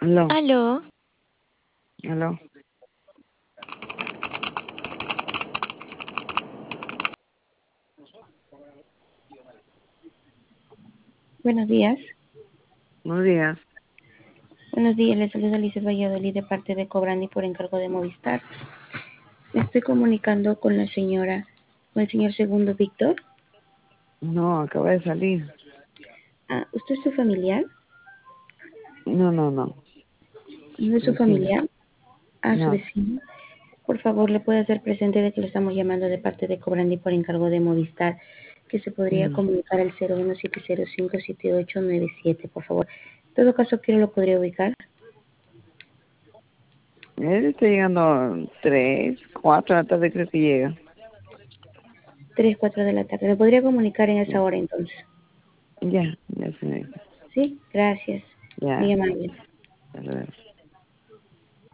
Aló, Aló, aló. Buenos días. Buenos días. Buenos días, les saluda Lizeth Valladolid de parte de Cobrani por encargo de Movistar. Me estoy comunicando con el señor segundo Víctor. No, acaba de salir. ¿Usted es su familiar? No, no, no. ¿No es su Vecino. familiar? Su No. vecino. Por favor, le puede hacer presente de que le estamos llamando de parte de Cobrani por encargo de Movistar, que se podría Mm. comunicar al 017057897, por favor. En todo caso, ¿quién lo podría ubicar? Él está llegando a 3, 4 de la tarde, creo que llega. 3, 4 de la tarde. ¿Me podría comunicar en esa Sí. hora entonces? Ya, señorita. Sí, gracias. Muy Ya. amable. Hasta luego.